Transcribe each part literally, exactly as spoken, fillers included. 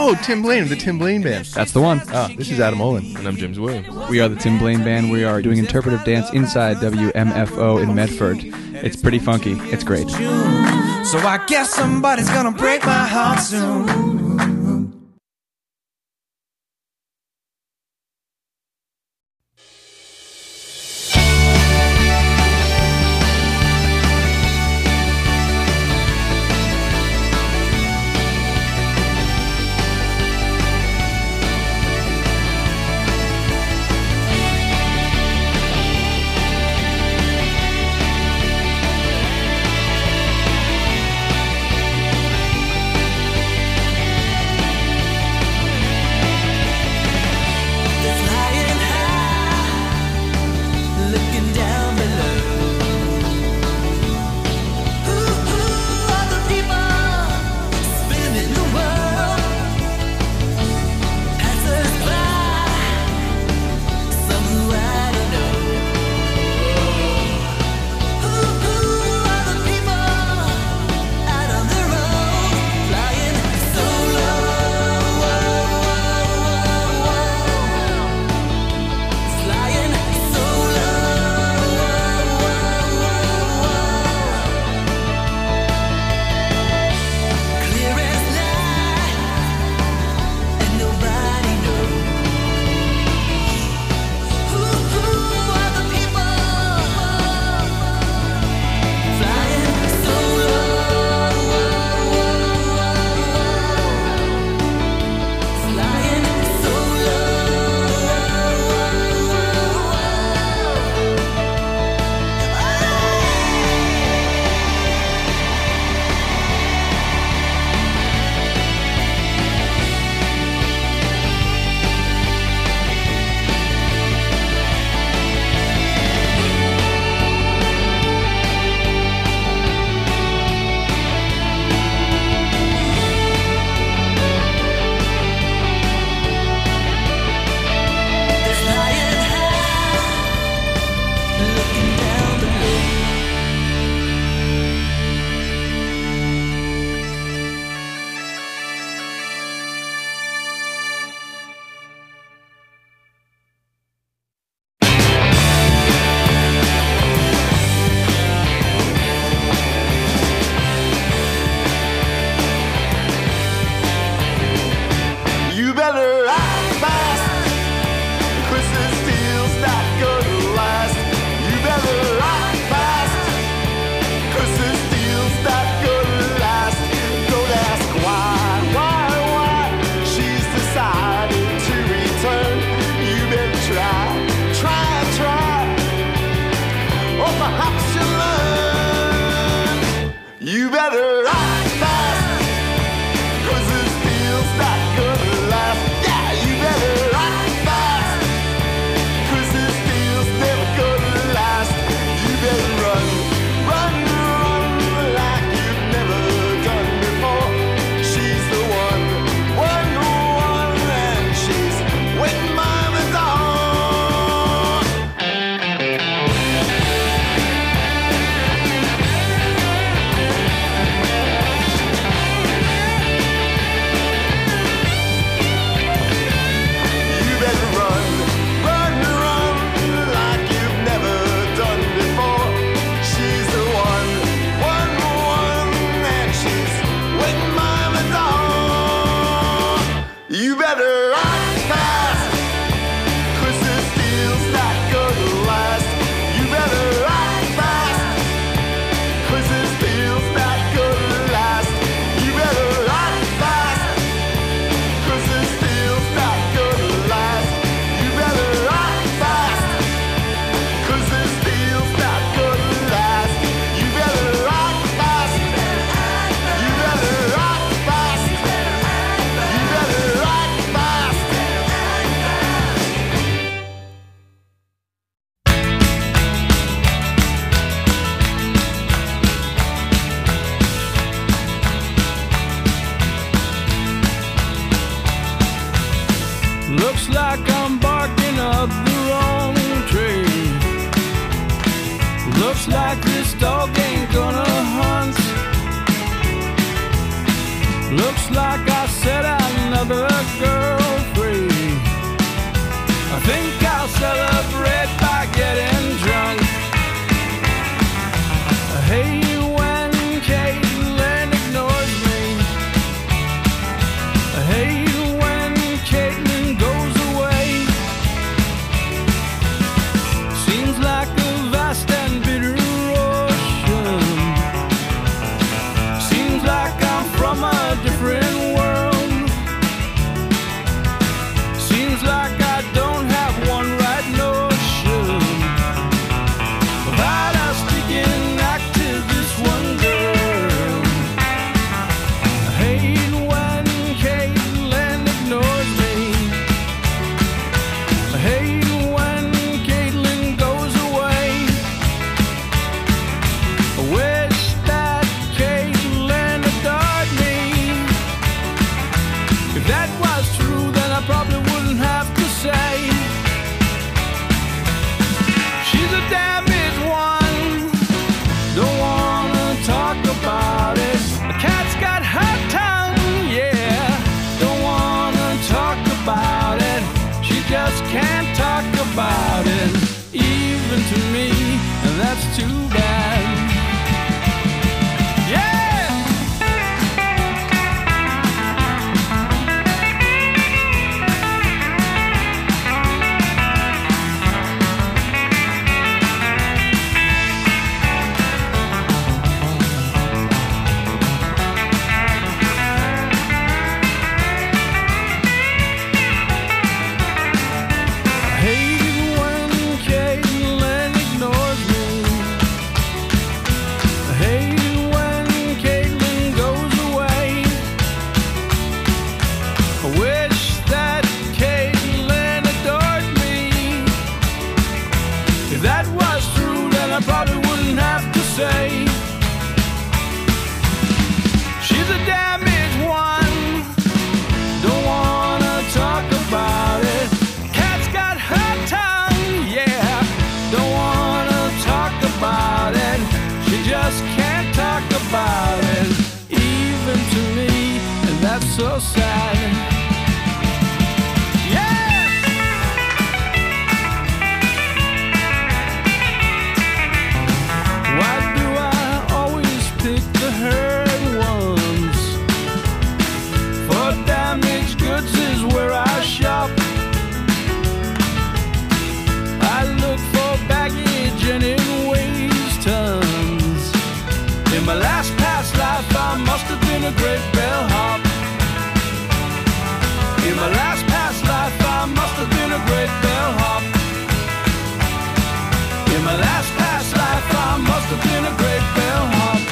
Oh, Tim Blaine of the Tim Blaine Band. That's the one. Oh, this is Adam Olin. And I'm James Williams. We are the Tim Blaine Band. We are doing interpretive dance inside W M F O in Medford. It's pretty funky. It's great. So I guess somebody's gonna break my heart soon. Looks like I'm barking up the wrong tree. Looks like this dog ain't gonna hunt. Looks like I set out another about it, even to me, and that's too bad. Yeah! She's a damaged one, don't wanna talk about it. Cat's got her tongue, yeah, don't wanna talk about it. She just can't talk about it, even to me, and that's so sad. In my last past life, I must have been a great bellhop. In my last past life, I must have been a great bellhop. In my last past life, I must have been a great bellhop.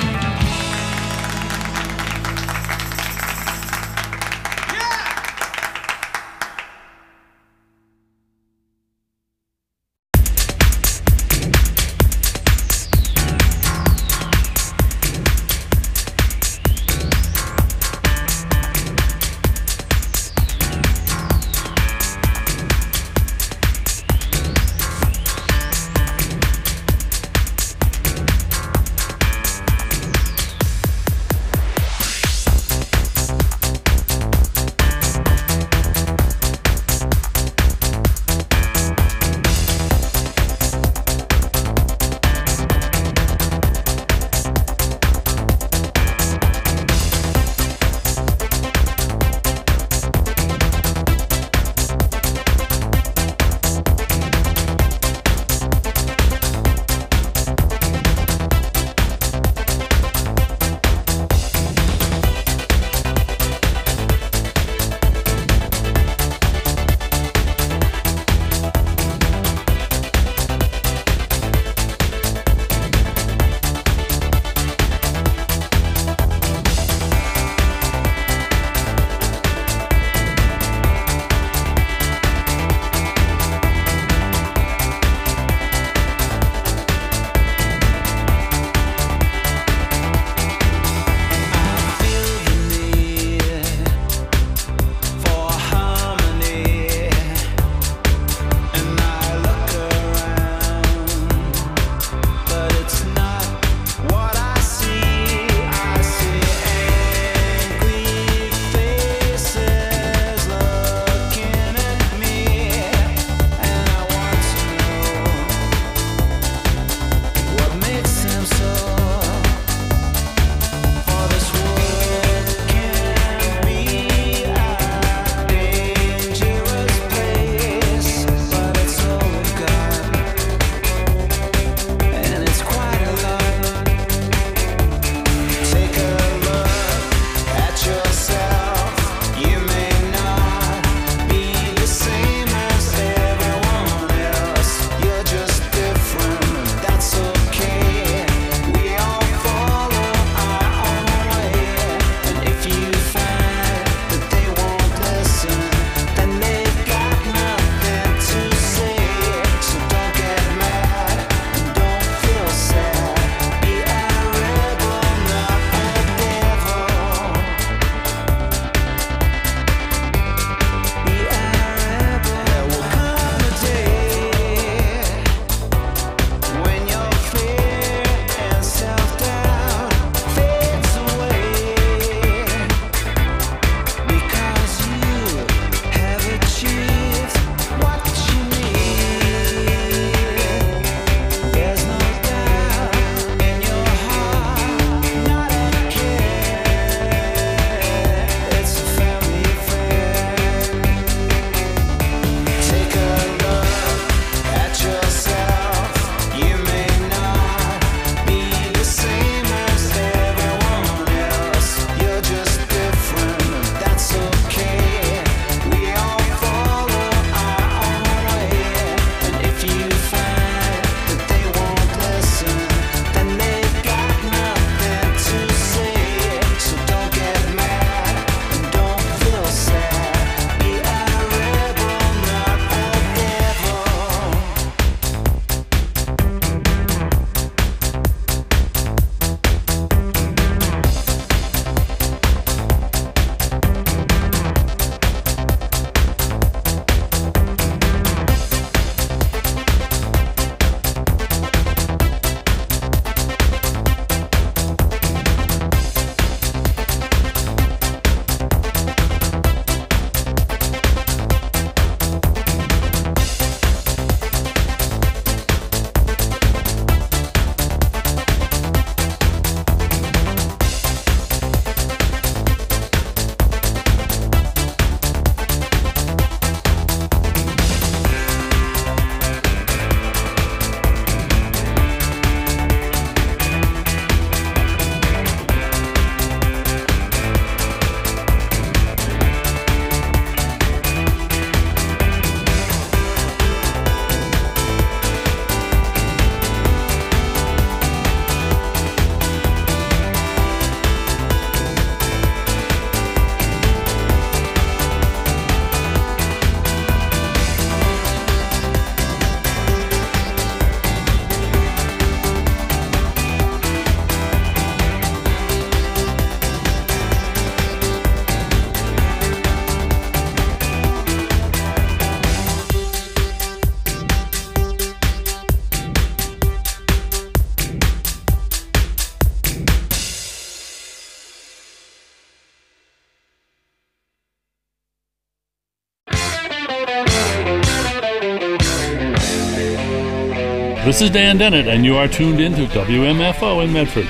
This is Dan Dennett, and you are tuned in to W M F O in Medford.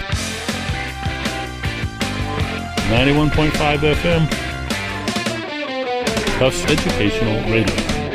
ninety-one point five F M. Tufts Educational Radio.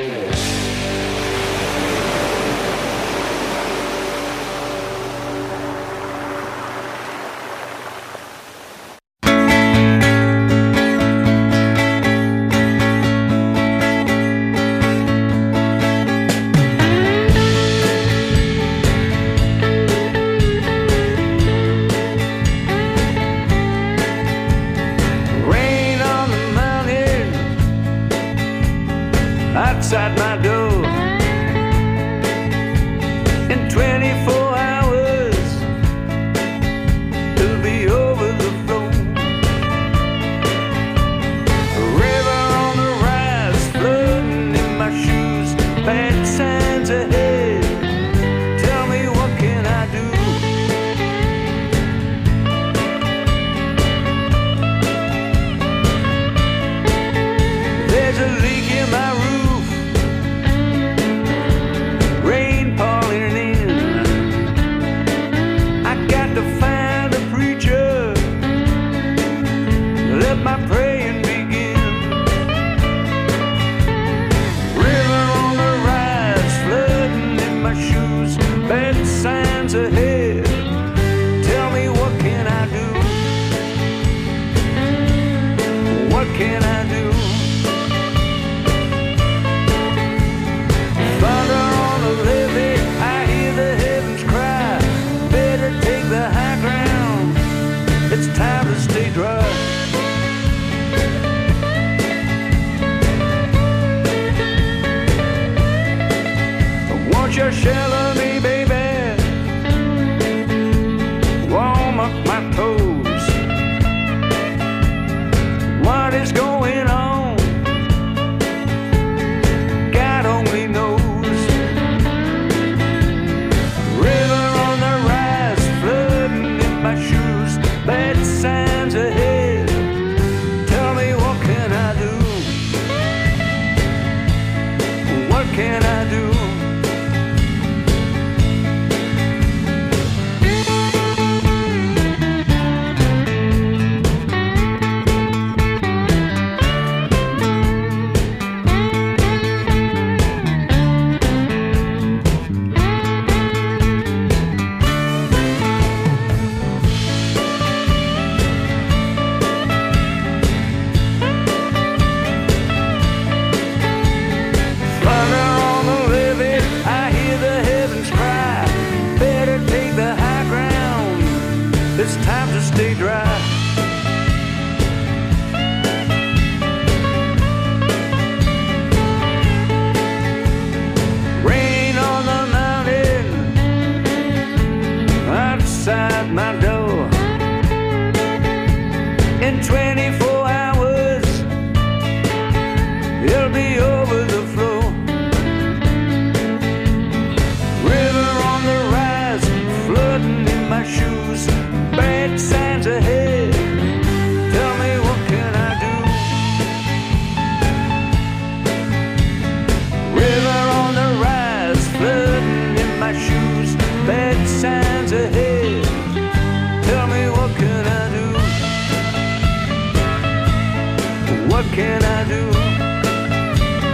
Outside my door in twenty-four hours it'll be over the floor. A river on the rise, flooding in my shoes, bad signs ahead. Tell me, what can I do? There's a leak in my roof, my praying begin. River on the rise, flooding in my shoes, bad signs ahead. Tell me, what can I do? What can I do? Thunder on the levee, I hear the heavens cry. Better take the high ground, it's time to stay dry. Just shelter me, baby, warm up my toes. What is going on? God only knows. River on the rise, flooding in my shoes, bad signs ahead. Tell me, what can I do? What can I do? It's time to stay dry. Rain on the mountain, outside my door. In twenty-four hours, it'll be over the floor. River on the rise, flooding in my shoes, bad signs ahead. Tell me, what can I do? River on the rise, flooding in my shoes, bad signs ahead. Tell me, what can I do? What can I do?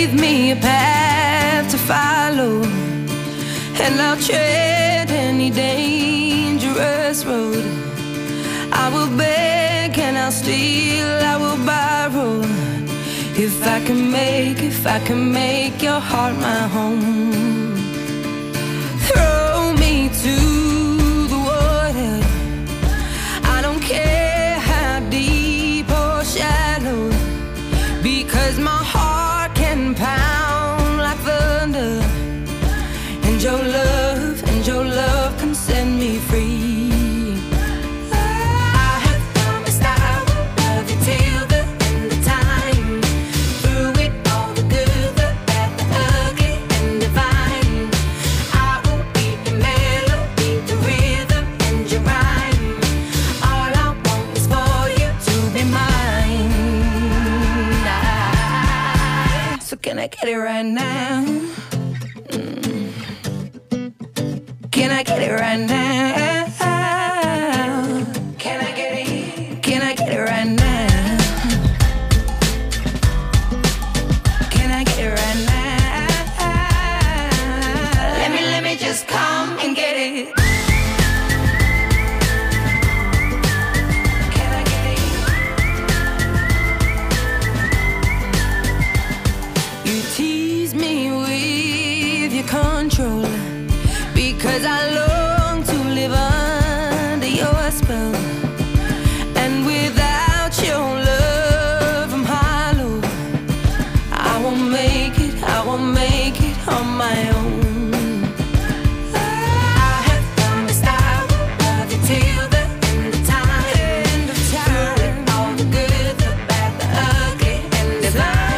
give me a path to follow, and I'll tread any dangerous road. I will beg and I'll steal, I will borrow, if I can make, if I can make your heart my home. Throw me to the water, I don't care how deep or shallow, because my heart can pound like thunder, and your love, and your love can set me free. Can I get it right now? Mm. Can I get it right now? Can I get it? Can I get it right now? Can I get it right now? Let me, let me just come and get it. Control, because I long to live under your spell, and without your love I'm hollow. I won't make it, I won't make it on my own. I have promised I will love you till the end of time, end of time. Through all the good, the bad, the ugly, and the divine.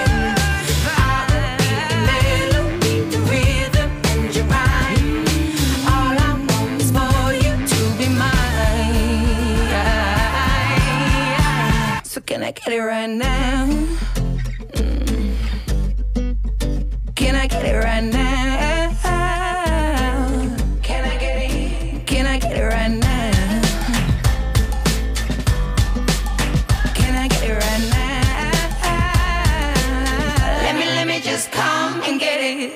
Can I get it right now? Mm. Can I get it right now? Can I get it? Can I get it right now? Can I get it right now? Let me, let me just come and get it.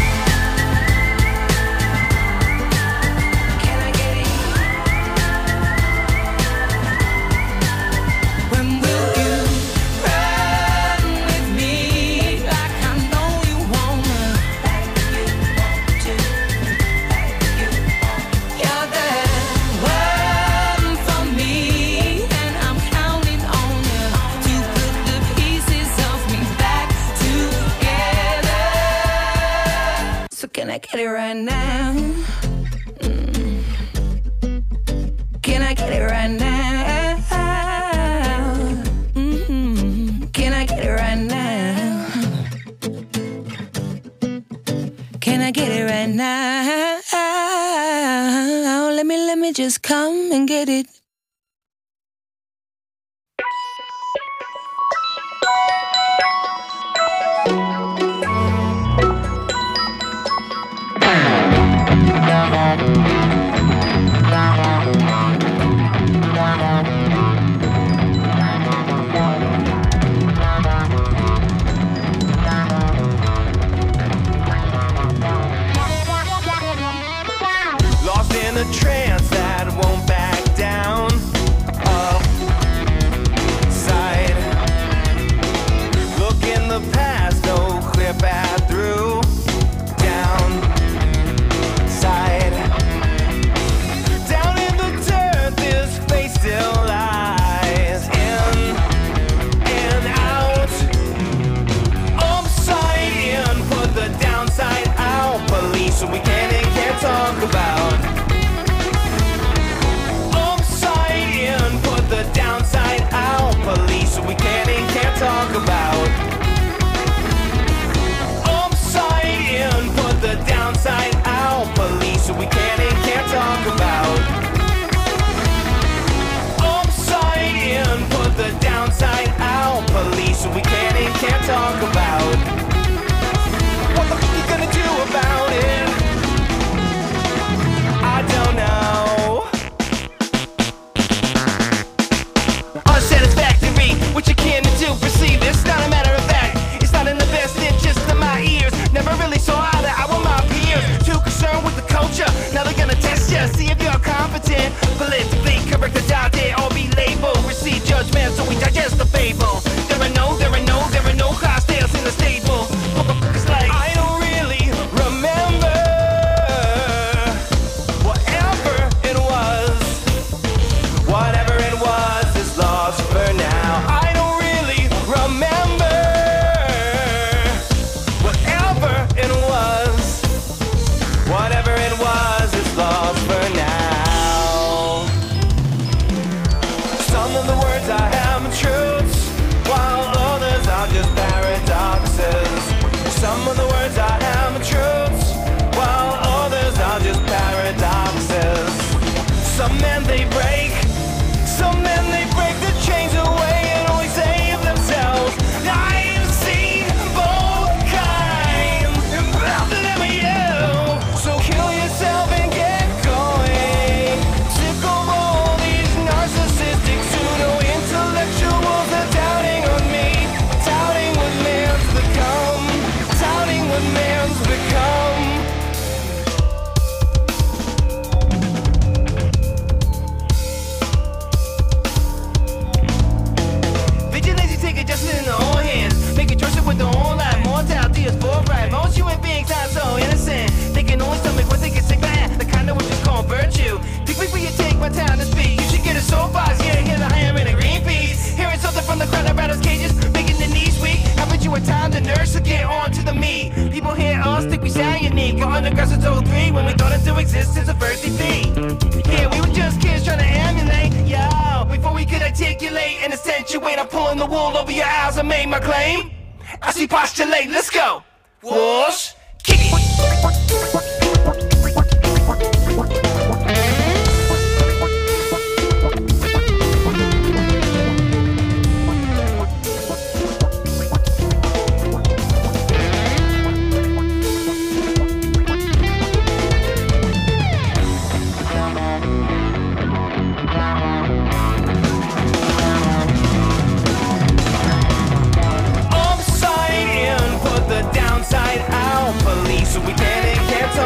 Can I get it right now? Mm. Can I get it right now? Mm-hmm. Can I get it right now? Can I get it right now? Let me, let me just come and get it. Lost in a trance that won't back down. Up, side. Look in the past, no clear path through. Down, side. Down in the dirt, this face still lies. In and out. Upside in, put the downside out. Police, so we can and can't talk about. Upside in, put the downside out. Police, so we can and can't talk about. Upside in, put the downside out. Police, so we can and can't talk about. Upside in, put the downside out. Police, so we can and can't talk about. What the fuck you gonna do about it? I don't know. Unsatisfactory, what you can do, perceive this. sense, so we digest the fable. There are no, there are no, there are no cocktails in the stable. It's like I don't really remember whatever it was. Whatever it was is lost for now. I don't really remember whatever it was. Whatever it was is lost for now. Some of the words I have are truths, while others are just paradoxes. Some of the words I have are truths, while others are just paradoxes. Some men they break, some men they break the chains away and only save themselves. I've seen both kinds, and both of them are you. So kill yourself and get going. Sick of all these narcissistic pseudo-intellectuals that doubting on me, doubting what man's become, doubting what man's become. Vigilantes take justice in their own hands, making choices with their own life. Mortality is forthright. Most human beings are so innocent, they can only stomach what they can sick bad. The kind of what you call virtue. Think before you take my time to speak. You should get a soapbox, yeah, hear the higher in a green piece. Hearing something from the crowd about us cages, making the knees weak. Haven't you a time to nurse or get on to the meat? People hear us, think we sound unique. Got underground since oh three, when we thought it to exist as a first defeat. Yeah, we were just kids trying to emulate, yo. Before we could articulate and accentuate, I'm pulling the wool over your eyes. I made my claim. I see postulate, let's go. Whoosh, kick it. Upside in, put the downside out. Police, so we can and can't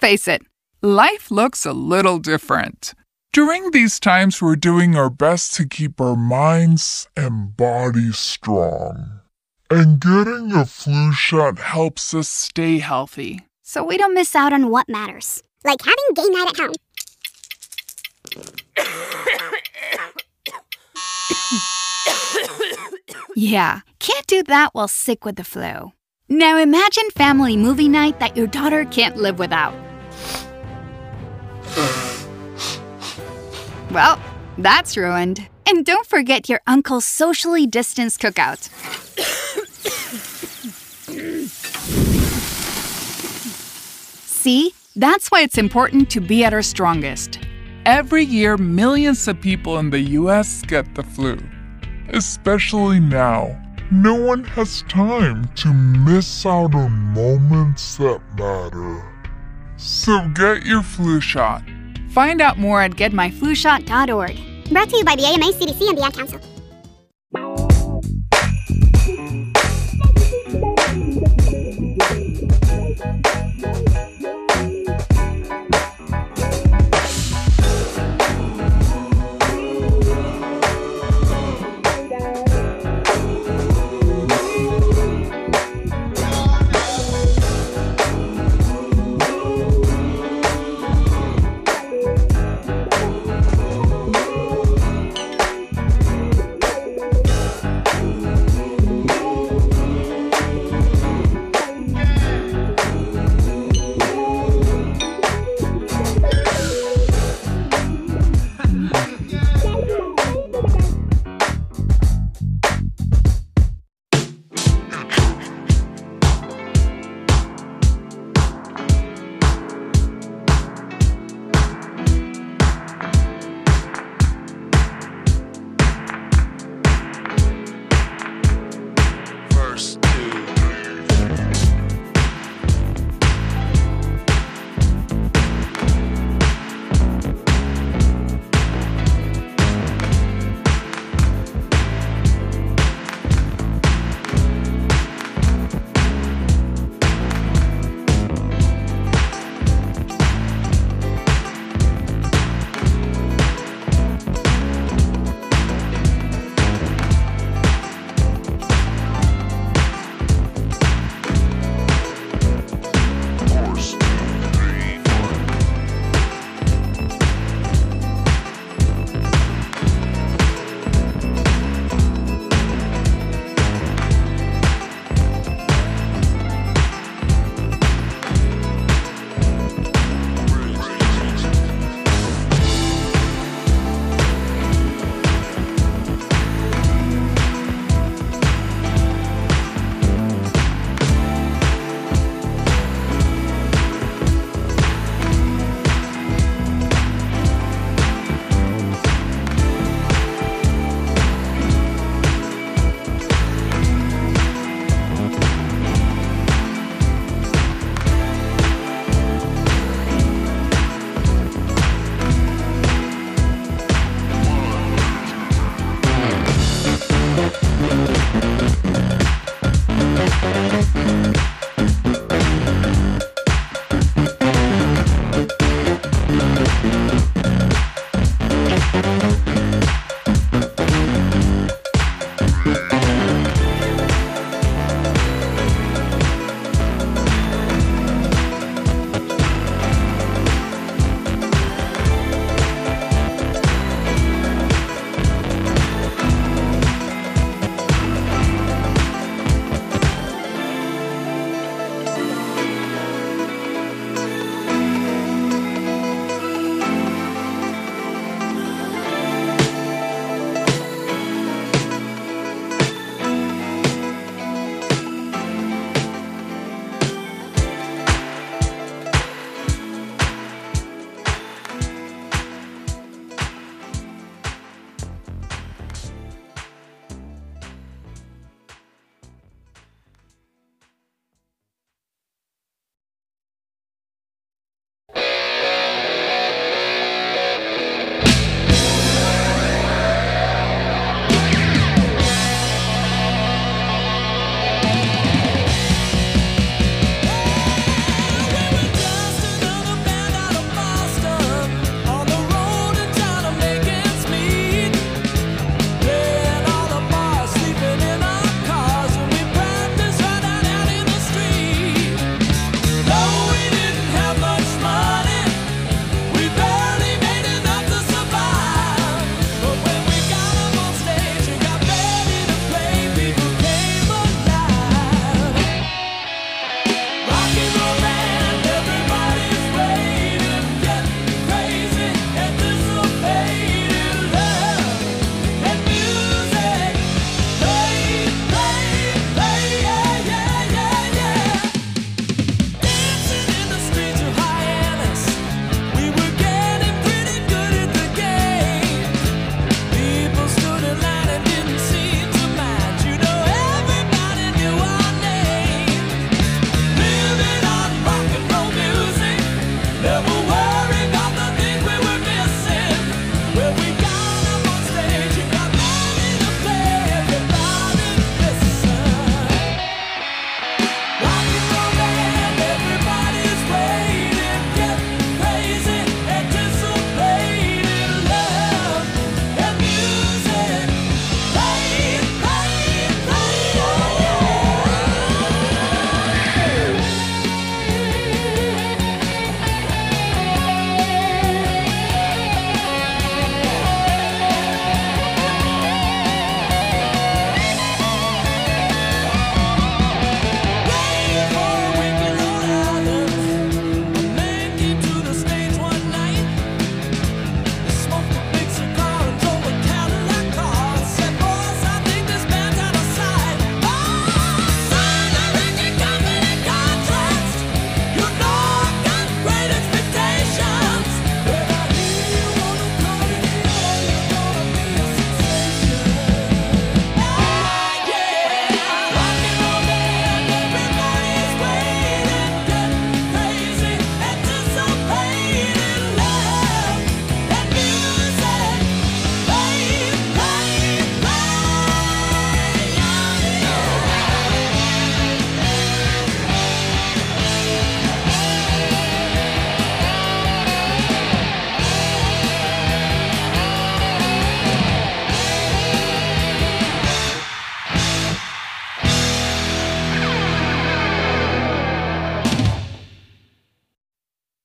face it, life looks a little different. During these times, we're doing our best to keep our minds and bodies strong. And getting a flu shot helps us stay healthy, so we don't miss out on what matters, like having game night at home. Yeah, can't do that while sick with the flu. Now imagine family movie night that your daughter can't live without. Well, that's ruined. And don't forget your uncle's socially distanced cookout. See? That's why it's important to be at our strongest. Every year, millions of people in the U S get the flu. Especially now. No one has time to miss out on moments that matter. So get your flu shot. Find out more at get my flu shot dot org. Brought to you by the A M A, C D C, and the Ad Council.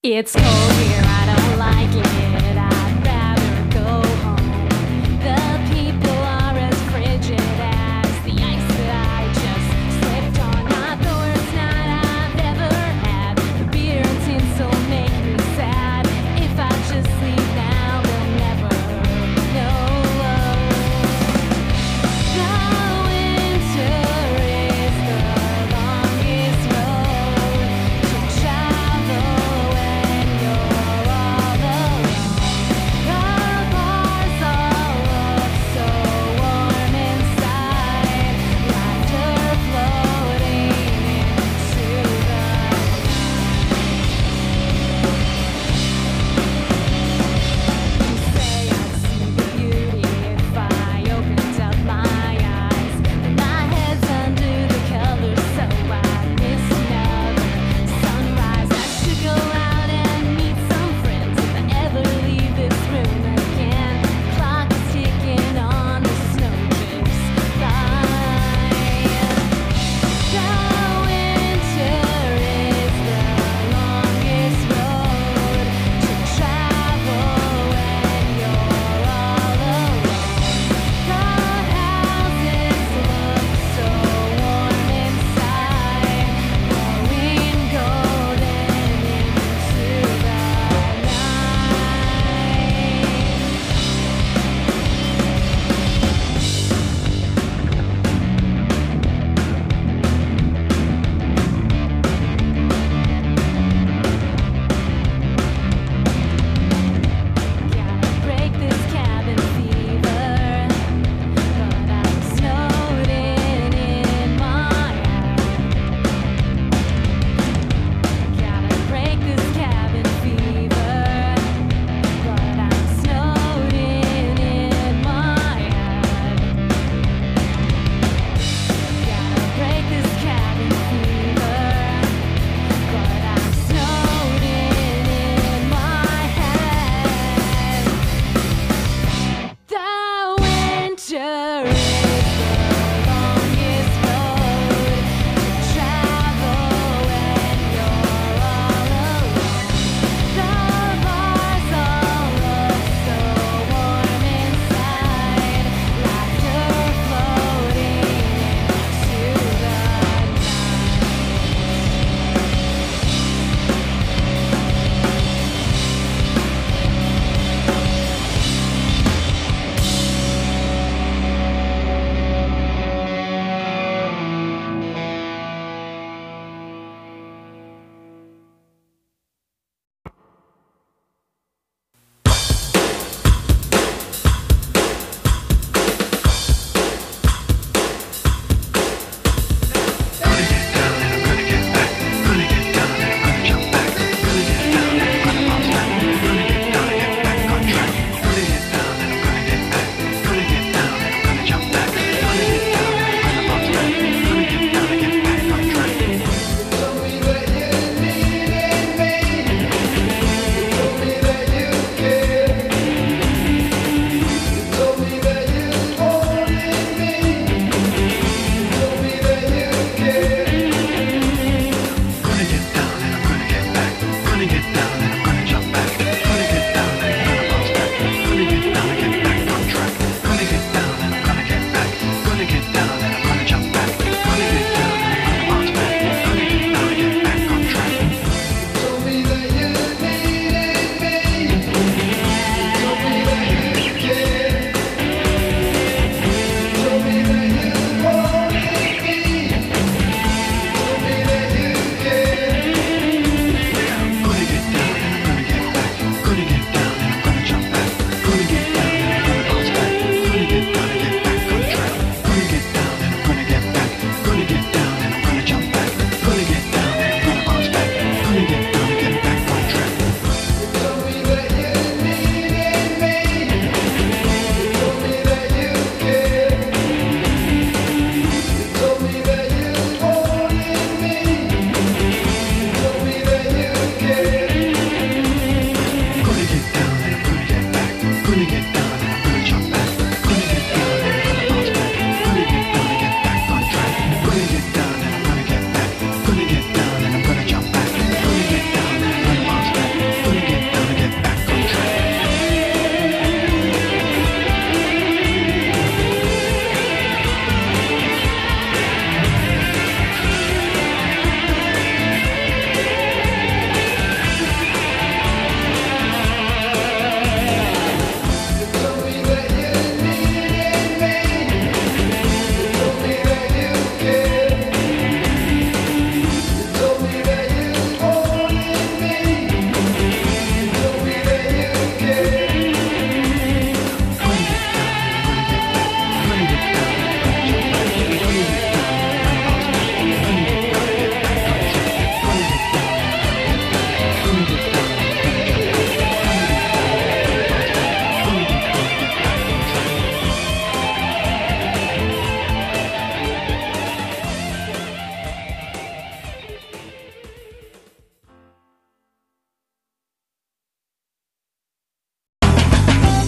It's cold here, I don't like it. I'd rather go home. The people are as frigid as the ice that I just slipped on. Not the worst night I've ever had. The beer and tinsel make me sad. If I just leave now, they'll never know. The winter is the longest road to travel when you're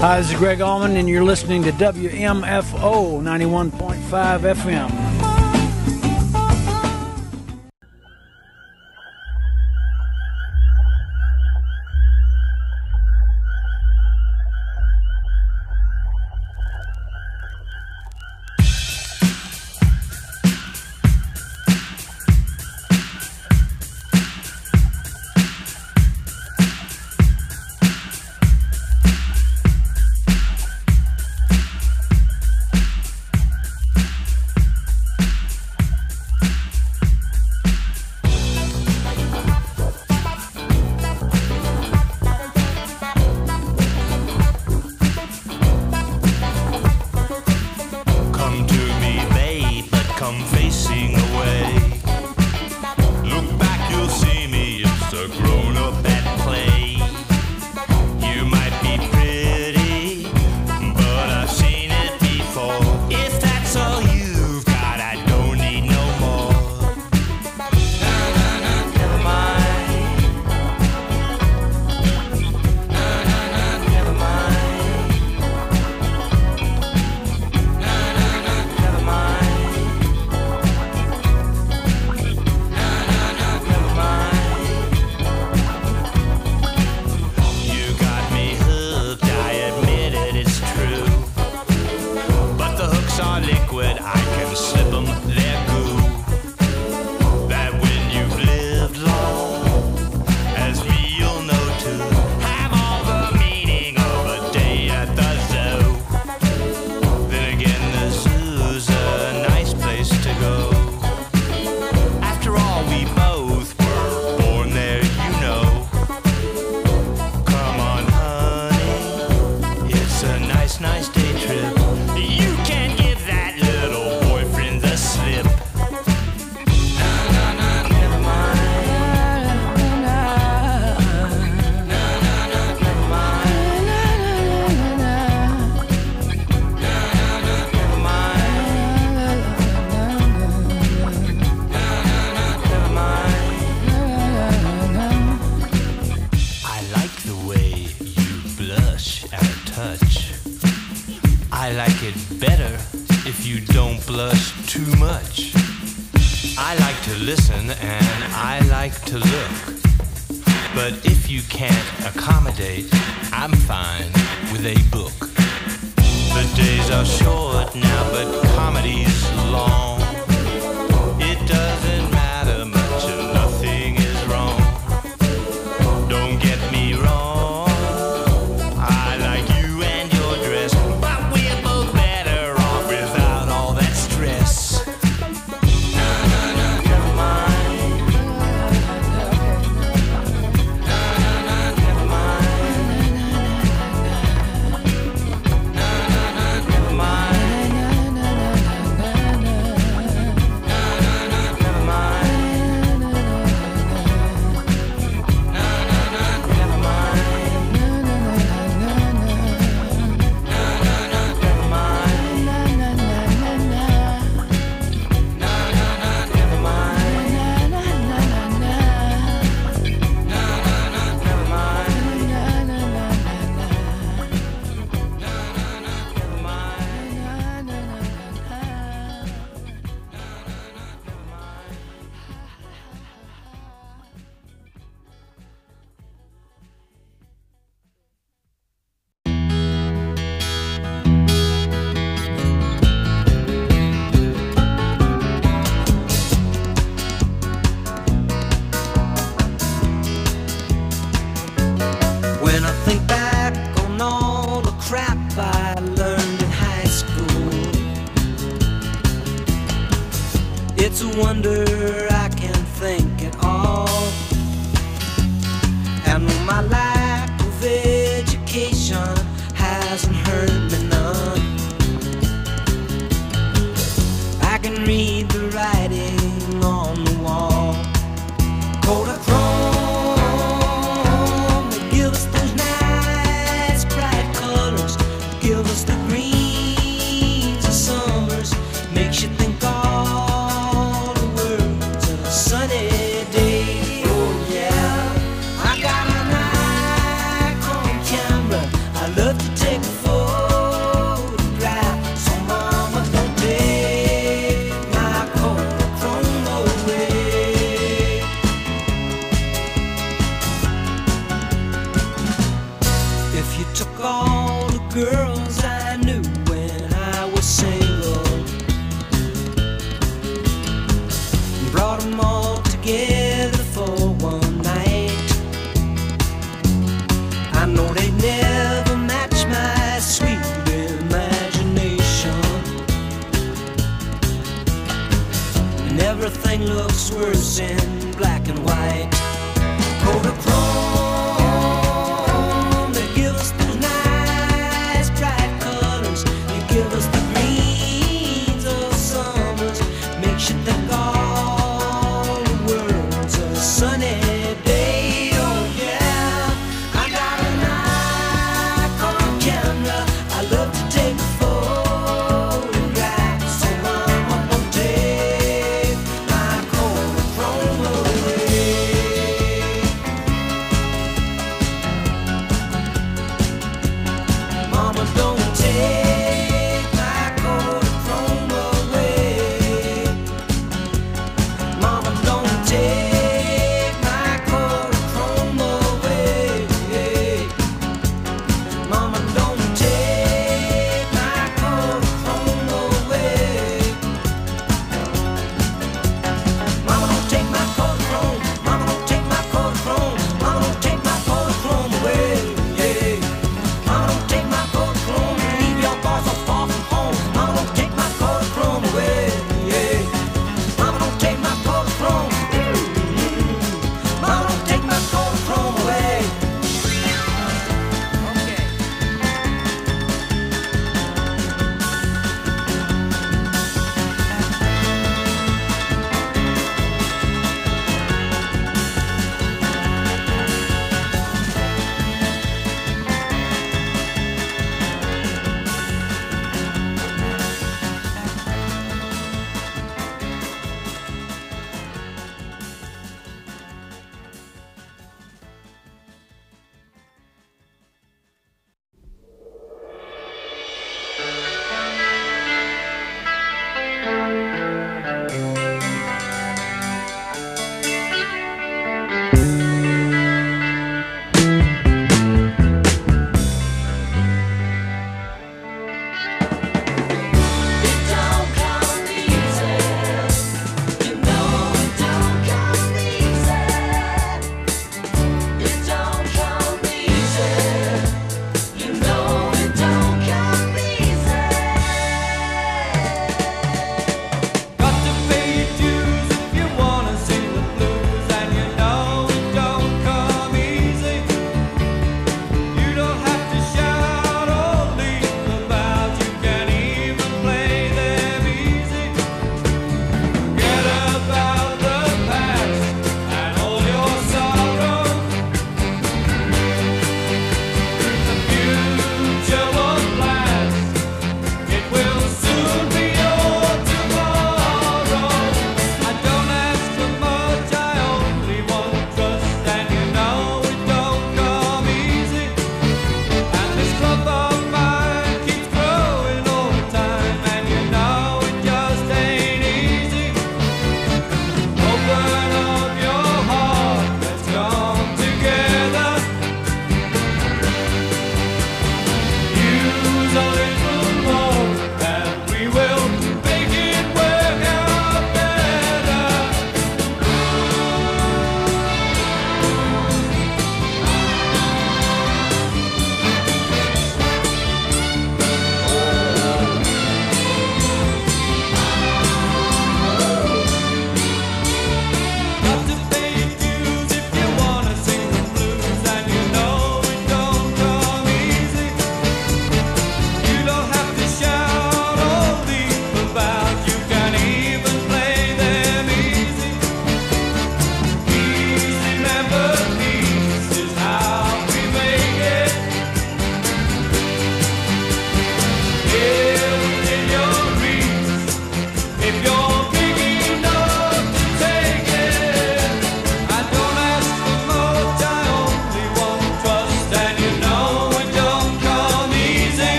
Hi, this is Greg Allman, and you're listening to W M F O ninety-one point five F M. black and white. Kodachrome, they give us those nice bright colors. They give us the greens of summers. Makes you think all the world's a sunny day. Oh yeah, I got a Nikon camera. I love to take photographs. So mama, don't take my Kodachrome away.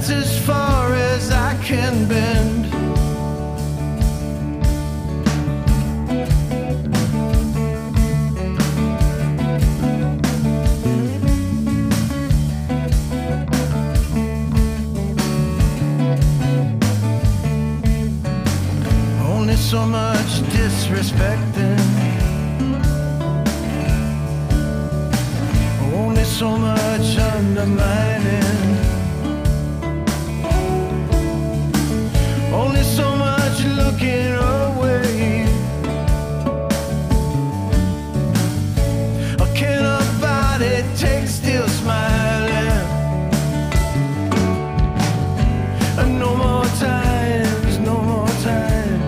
that's as far as I can bend. Only so much disrespecting, only so much undermining, only so much looking away. Or can a body take still smiling? And no more times, no more times.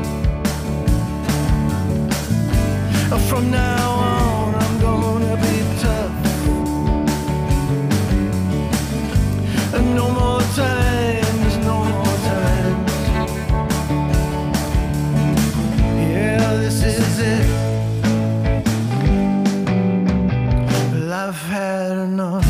From now on, I'm gonna be tough. And no more times, no more times. Yeah, this is it. Well, I've had enough.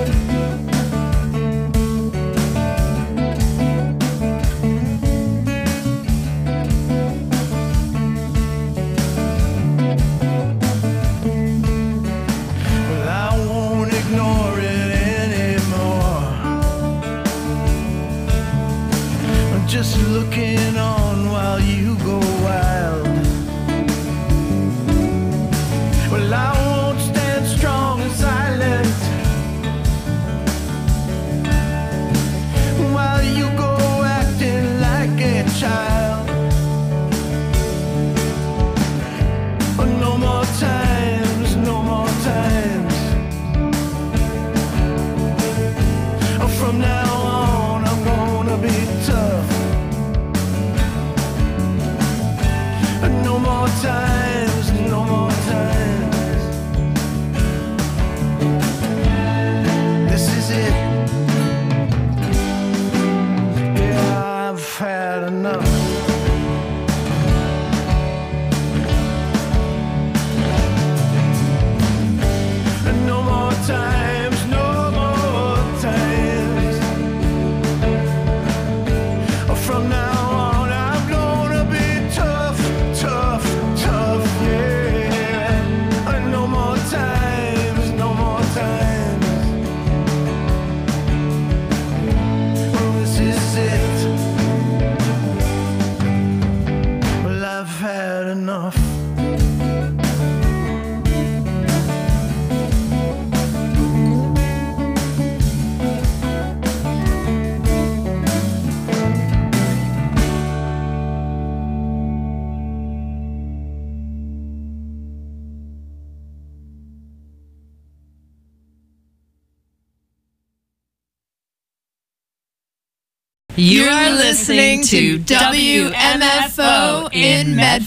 Just looking on while you go wild. Well, I won't stand strong and silent while you go acting like a child. No more times, no more times. From now on, I'm gonna be tough. No more times, no more times. This is it. Yeah, I've had enough. No more times, no more times. From now on, I'm gonna be tough, tough, tough, yeah. No more times, no more times. Well, this is it. Well, I've had enough. You're listening to W M F O in Medford.